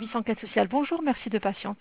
assistant enquête sociale. Bonjour, merci de patienter.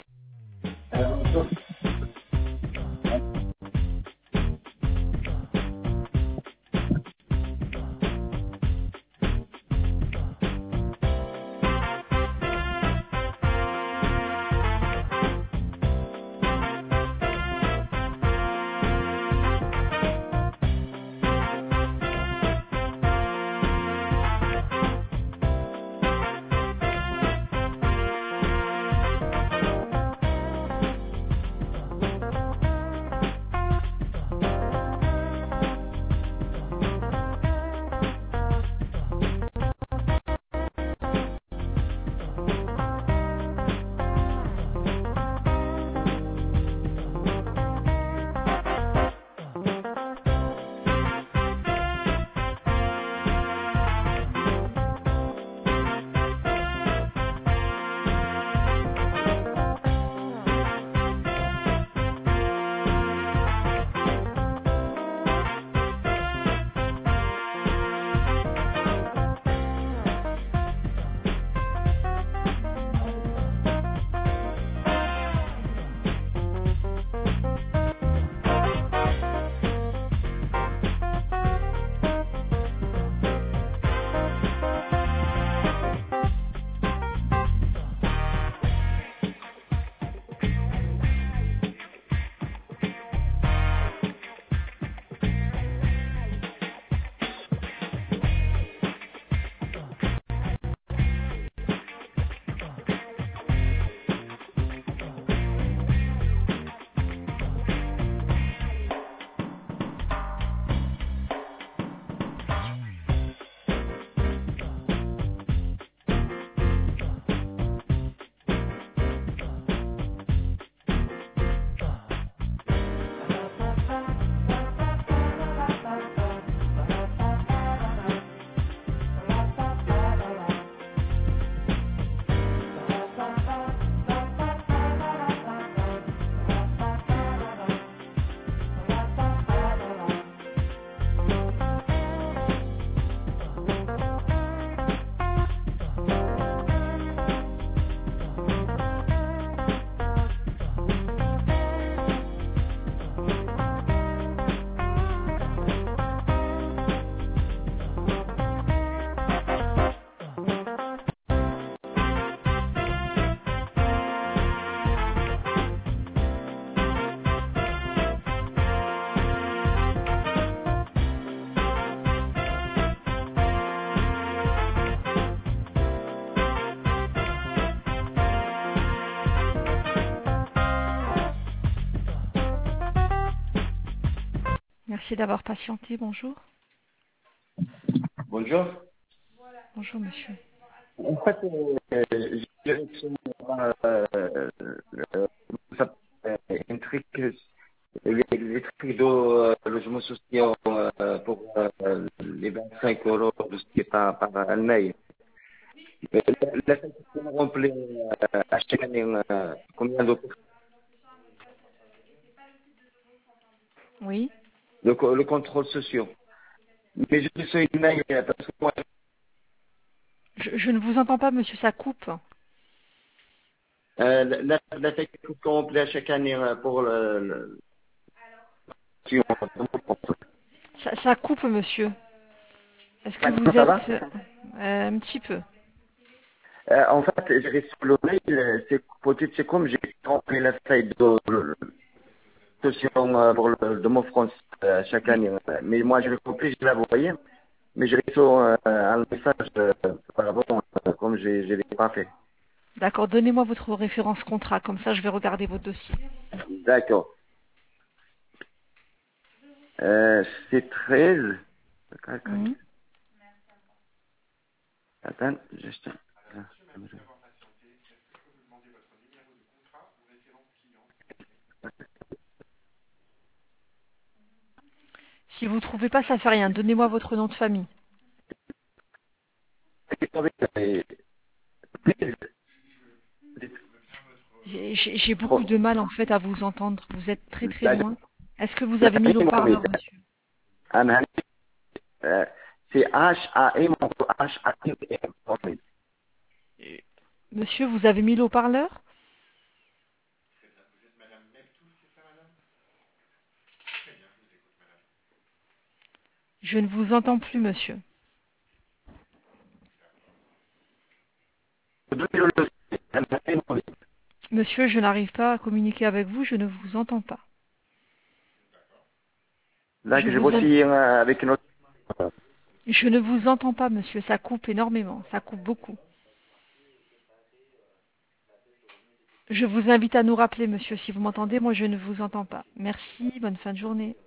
Merci d'avoir patienté. Bonjour. Bonjour. Bonjour, monsieur. En fait, j'ai reçu un truc, les trucs de logement social pour les 25 euros de ce qui est par mail. La facture remplie à chaque année, combien d'euros? Oui. Le contrôle social. Mais je suis une mail parce que moi, Je ne vous entends pas, monsieur, ça coupe. la facture remplie à chaque année pour le Ça coupe, monsieur. Est-ce que maintenant, vous ça va? êtes un petit peu? En fait, j'ai reçu le mail, c'est peut-être c'est comme j'ai rempli la feuille de social pour de mon France chaque année. Mais moi, je l'ai compris, je l'ai envoyé, mais j'ai reçu un message par rapport comme je l'ai pas fait. D'accord, donnez-moi votre référence contrat, comme ça je vais regarder votre dossier. D'accord. C'est 13. Mhm. Attends, juste. Si vous ne trouvez pas, ça fait rien. Donnez-moi votre nom de famille. J'ai beaucoup de mal en fait à vous entendre. Vous êtes très très loin. Est-ce que vous avez mis l'eau-parleur, monsieur? C'est H-A-M ou H-A-M. Monsieur, vous avez mis le haut-parleur? Je ne vous entends plus, monsieur. Monsieur, je n'arrive pas à communiquer avec vous, je ne vous entends pas. Là, Je que je vous vois en- aussi avec une autre. Je ne vous entends pas, monsieur, ça coupe énormément, ça coupe beaucoup. Je vous invite à nous rappeler, monsieur, si vous m'entendez, moi je ne vous entends pas. Merci, bonne fin de journée.